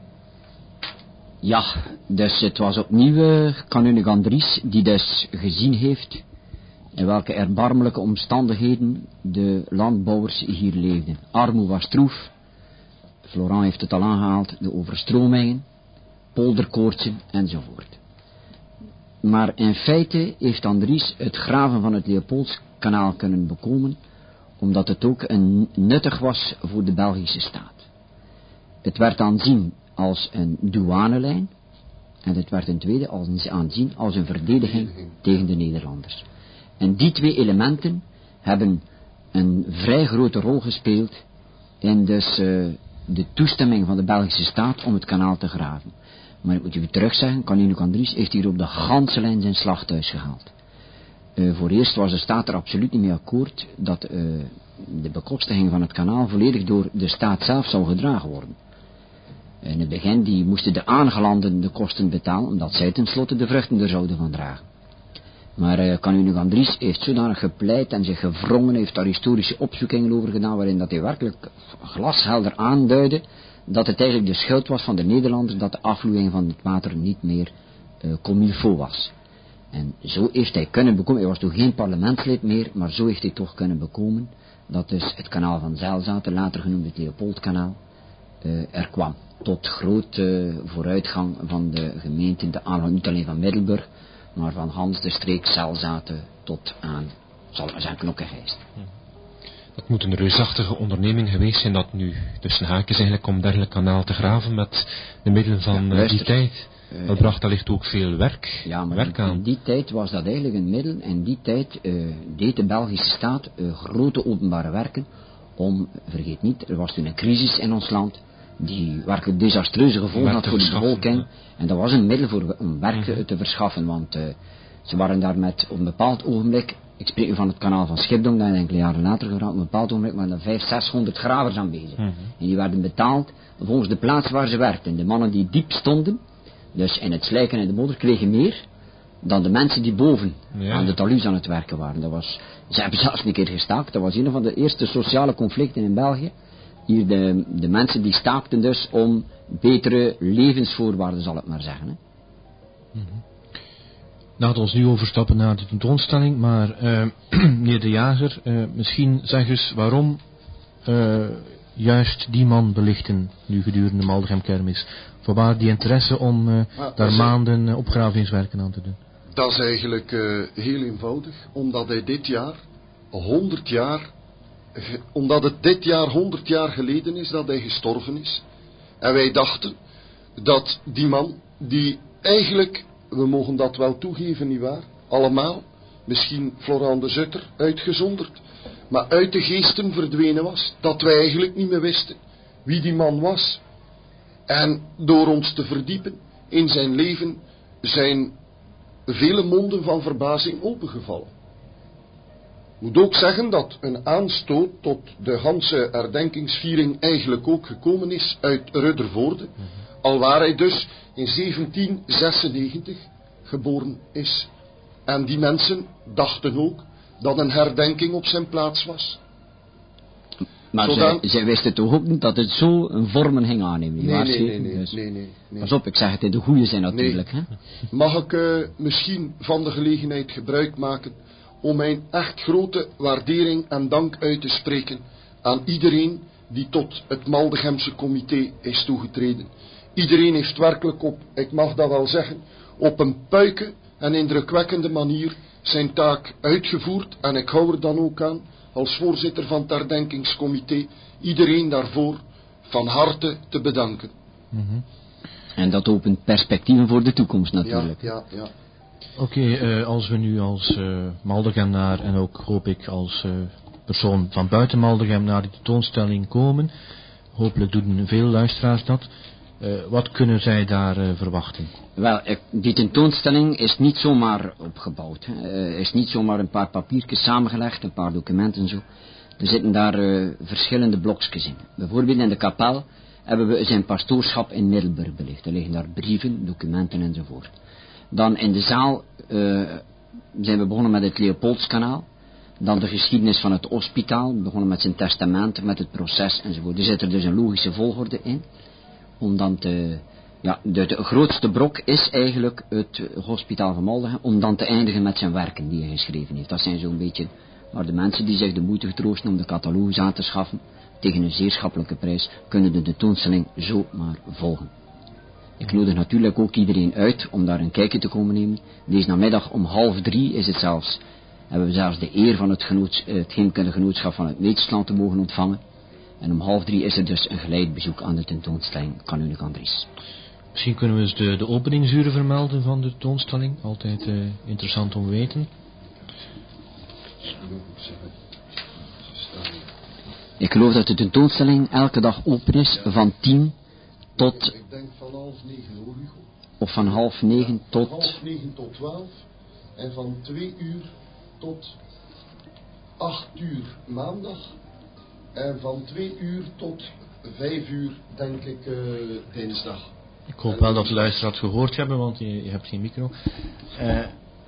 S4: Ja, dus het was opnieuw uh, kanunnik Andries die dus gezien heeft in welke erbarmelijke omstandigheden de landbouwers hier leefden. Armoe was troef, Florent heeft het al aangehaald, de overstromingen, polderkoortsen enzovoort. Maar in feite heeft Andries het graven van het Leopoldskanaal kunnen bekomen, omdat het ook een nuttig was voor de Belgische staat. Het werd aanzien als een douanelijn en het werd ten tweede als, aanzien als een verdediging tegen de Nederlanders. En die twee elementen hebben een vrij grote rol gespeeld in dus, uh, de toestemming van de Belgische staat om het kanaal te graven. Maar ik moet u terug zeggen, kanunnik Andries heeft hier op de ganse lijn zijn slag thuis gehaald. Uh, voor eerst was de staat er absoluut niet mee akkoord dat uh, de bekostiging van het kanaal volledig door de staat zelf zou gedragen worden. In het begin die moesten de aangelanden de kosten betalen, omdat zij tenslotte de vruchten er zouden van dragen. Maar uh, kanunnik Andries heeft zodanig gepleit en zich gewrongen, heeft daar historische opzoekingen over gedaan, waarin dat hij werkelijk glashelder aanduidde dat het eigenlijk de schuld was van de Nederlanders dat de afvloeiing van het water niet meer uh, comme il faut was. En zo heeft hij kunnen bekomen, hij was toen geen parlementslid meer, maar zo heeft hij toch kunnen bekomen dat dus het kanaal van Zelzaten, later genoemd het Leopoldkanaal, uh, er kwam. Tot grote uh, vooruitgang van de gemeente, de aanvang niet alleen van Middelburg, maar van Hans de streek Zelzaten tot aan, zal ik maar zeggen, Knokke-Gijst.
S1: Dat moet een reusachtige onderneming geweest zijn, dat nu tussen haakjes eigenlijk om dergelijk kanaal te graven met de middelen van ja, uh, die tijd. Uh, dat bracht allicht ook veel werk,
S4: ja, maar
S1: werk aan.
S4: In die tijd was dat eigenlijk een middel. In die tijd uh, deed de Belgische staat uh, grote openbare werken om, vergeet niet, er was toen een crisis in ons land die werkelijk desastreuze gevolgen had voor de bevolking. Ja. En dat was een middel voor, om werk mm-hmm. te verschaffen, want uh, ze waren daar met op een bepaald ogenblik, ik spreek u van het kanaal van Schipdonk, dat enkele jaren later geraakt, op een bepaald ogenblik waren er vijf, zeshonderd gravers aanwezig. Mm-hmm. En die werden betaald volgens de plaats waar ze werkten. De mannen die diep stonden, dus in het slijken en de modder, kregen meer dan de mensen die boven ja. aan de talus aan het werken waren. Dat was, ze hebben zelfs een keer gestaakt. Dat was een van de eerste sociale conflicten in België. Hier de, de mensen die staakten dus om betere levensvoorwaarden, zal ik maar zeggen. Hè.
S2: Mm-hmm. Laten we ons nu overstappen naar de tentoonstelling, maar uh, meneer De Jager, uh, misschien zeg eens waarom uh, juist die man belichten nu gedurende Maldegem Kermis. Vanwaar die interesse om uh, daar maanden uh, opgravingswerken aan te doen?
S5: Dat is eigenlijk uh, heel eenvoudig, omdat hij dit jaar honderd jaar, ge, omdat het dit jaar honderd jaar geleden is dat hij gestorven is. En wij dachten dat die man, die eigenlijk, we mogen dat wel toegeven, nietwaar, allemaal, misschien Florent de Zutter uitgezonderd, maar uit de geesten verdwenen was, dat wij eigenlijk niet meer wisten wie die man was. En door ons te verdiepen in zijn leven zijn vele monden van verbazing opengevallen. Ik moet ook zeggen dat een aanstoot tot de ganse herdenkingsviering eigenlijk ook gekomen is uit Ruddervoorde, mm-hmm. alwaar hij dus in zeventien zesennegentig geboren is. En die mensen dachten ook dat een herdenking op zijn plaats was.
S4: Maar Zodat... zij, zij wisten toch ook niet dat het zo een vormen ging aannemen.
S5: Nee, nee, nee, nee, dus... nee, nee, nee.
S4: Pas op, ik zeg het in de goede zin natuurlijk. Nee. Hè?
S5: Mag ik uh, misschien van de gelegenheid gebruik maken om mijn echt grote waardering en dank uit te spreken aan iedereen die tot het Maldegemse comité is toegetreden. Iedereen heeft werkelijk op, ik mag dat wel zeggen, op een puike en indrukwekkende manier zijn taak uitgevoerd, en ik hou er dan ook aan, als voorzitter van het herdenkingscomité, iedereen daarvoor van harte te bedanken.
S4: Mm-hmm. En dat opent perspectieven voor de toekomst natuurlijk.
S5: Ja, ja, ja.
S2: Oké, okay, uh, als we nu als uh, Maldegemenaar en ook hoop ik als uh, persoon van buiten Maldegem naar die tentoonstelling komen, hopelijk doen veel luisteraars dat, uh, wat kunnen zij daar uh, verwachten?
S4: Wel, die tentoonstelling is niet zomaar opgebouwd. Hè. Uh, is niet zomaar een paar papiertjes samengelegd, een paar documenten en zo. Er zitten daar uh, verschillende blokjes in. Bijvoorbeeld in de kapel hebben we zijn pastoorschap in Middelburg belicht. Er liggen daar brieven, documenten enzovoort. Dan in de zaal uh, zijn we begonnen met het Leopoldskanaal. Dan de geschiedenis van het hospitaal, begonnen met zijn testament, met het proces enzovoort. Er zit er dus een logische volgorde in. Om dan te... Ja, de, de grootste brok is eigenlijk het hospitaal van Maldegem, om dan te eindigen met zijn werken die hij geschreven heeft. Dat zijn zo'n beetje maar de mensen die zich de moeite getroosten om de catalogus aan te schaffen, tegen een zeer schappelijke prijs, kunnen de tentoonstelling zomaar volgen. Ik nodig natuurlijk ook iedereen uit om daar een kijkje te komen nemen. Deze namiddag om half drie is het zelfs, hebben we zelfs de eer van het, genoots, het Heemkundig Genootschap van het Nederland te mogen ontvangen. En om half drie is er dus een geleidbezoek aan de tentoonstelling Kanunnik Andries.
S2: Misschien kunnen we eens de, de openingsuren vermelden van de tentoonstelling. Altijd uh, interessant om te weten.
S4: Ik geloof dat de tentoonstelling elke dag open is van tien tot...
S5: Ik denk van half negen hoor, Hugo.
S4: Of van half negen
S5: ja,
S4: tot...
S5: Van half negen tot twaalf. En van twee uur tot acht uur maandag. En van twee uur tot vijf uur, denk ik, uh, dinsdag.
S2: Ik hoop en wel dat de luisteraars gehoord hebben, want je, je hebt geen micro. Uh...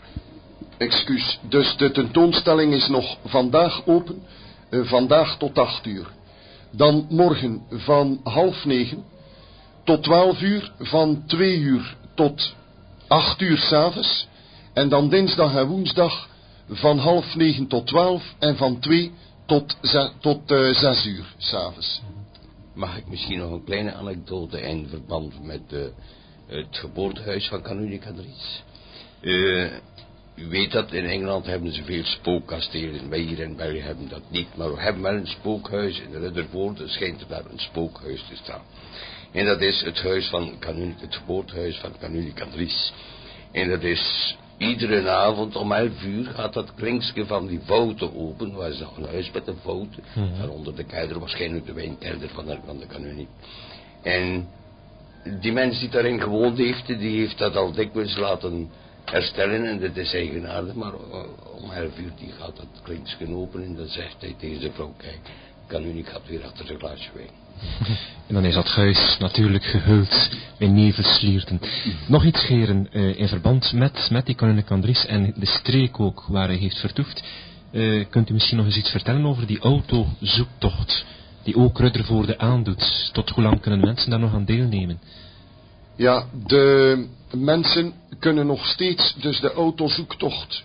S5: Excuus, dus de tentoonstelling is nog vandaag open, uh, vandaag tot acht uur. Dan morgen van half negen tot twaalf uur, van twee uur tot acht uur 's avonds. En dan dinsdag en woensdag van half negen tot twaalf en van twee tot, ze, tot uh, zes uur 's avonds.
S3: Mag ik misschien nog een kleine anekdote in verband met uh, het geboortehuis van Kanunnik Andries? Uh, u weet dat in Engeland hebben ze veel spookkastelen. Wij hier in België hebben dat niet. Maar we hebben wel een spookhuis. In Ruddervoorde schijnt er daar een spookhuis te staan. En dat is het huis van Kanunnik, het geboortehuis van Kanunnik Andries. En dat is... Iedere avond om elf uur gaat dat klinkske van die fouten open. Waar is nog een huis met een fouten. Mm-hmm. Daaronder de kelder, waarschijnlijk de wijnkelder van de, van de Kanunnik. En die mens die daarin gewoond heeft, die heeft dat al dikwijls laten herstellen. En dat is eigenaardig. Maar uh, om elf uur die gaat dat klinkske open. En dan zegt hij tegen zijn vrouw, kijk, Kanunnik gaat weer achter zijn glaasje wijn.
S1: En dan is dat huis natuurlijk gehuld in nevelslierten. Nog iets, heren, uh, in verband met, met die Kanunnik Andries en de streek ook waar hij heeft vertoefd. Uh, kunt u misschien nog eens iets vertellen over die autozoektocht die ook Ruddervoorde aandoet? Tot hoe lang kunnen mensen daar nog aan deelnemen?
S5: Ja, de mensen kunnen nog steeds dus de autozoektocht,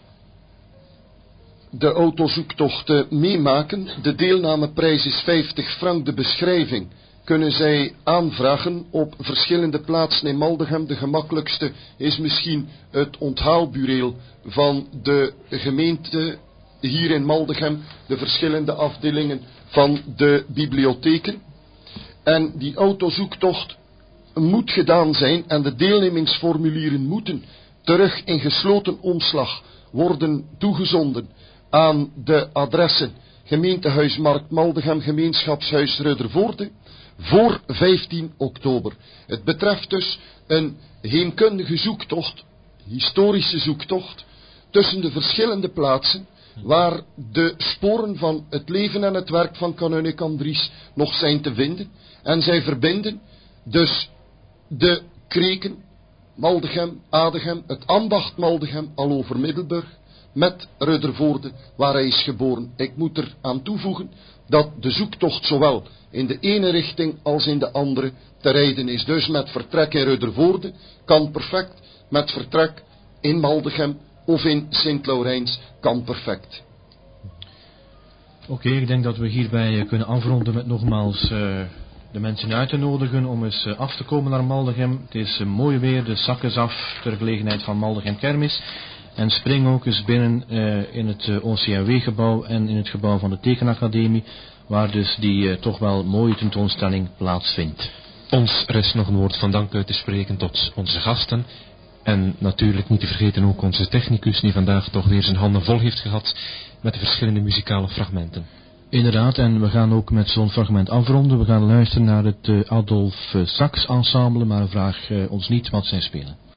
S5: de autozoektocht uh, meemaken. De deelnameprijs is vijftig frank, de beschrijving kunnen zij aanvragen op verschillende plaatsen in Maldegem. De gemakkelijkste is misschien het onthaalbureel van de gemeente hier in Maldegem, de verschillende afdelingen van de bibliotheken. En die autozoektocht moet gedaan zijn en de deelnemingsformulieren moeten terug in gesloten omslag worden toegezonden aan de adressen Gemeentehuismarkt Maldegem, Gemeenschapshuis Ruddervoorde, voor vijftien oktober. Het betreft dus een heemkundige zoektocht, historische zoektocht, tussen de verschillende plaatsen waar de sporen van het leven en het werk van kanunnik Andries nog zijn te vinden. En zij verbinden dus de kreken, Maldegem, Adegem, het ambacht Maldegem, al over Middelburg, met Ruddervoorde, waar hij is geboren. Ik moet er aan toevoegen dat de zoektocht zowel in de ene richting als in de andere te rijden is. Dus met vertrek in Ruddervoorde kan perfect, met vertrek in Maldegem of in Sint-Laurijns kan perfect.
S2: Oké, okay, ik denk dat we hierbij kunnen afronden met nogmaals uh, de mensen uit te nodigen om eens uh, af te komen naar Maldegem. Het is uh, mooi weer, de zak is af ter gelegenheid van Maldegem Kermis. En spring ook eens binnen uh, in het uh, O C M W-gebouw en in het gebouw van de Tekenacademie, waar dus die uh, toch wel mooie tentoonstelling plaatsvindt.
S1: Ons rest nog een woord van dank uit te spreken tot onze gasten. En natuurlijk niet te vergeten ook onze technicus, die vandaag toch weer zijn handen vol heeft gehad met de verschillende muzikale fragmenten.
S2: Inderdaad, en we gaan ook met zo'n fragment afronden. We gaan luisteren naar het uh, Adolf uh, Sax Ensemble, maar vraag uh, ons niet wat zij spelen.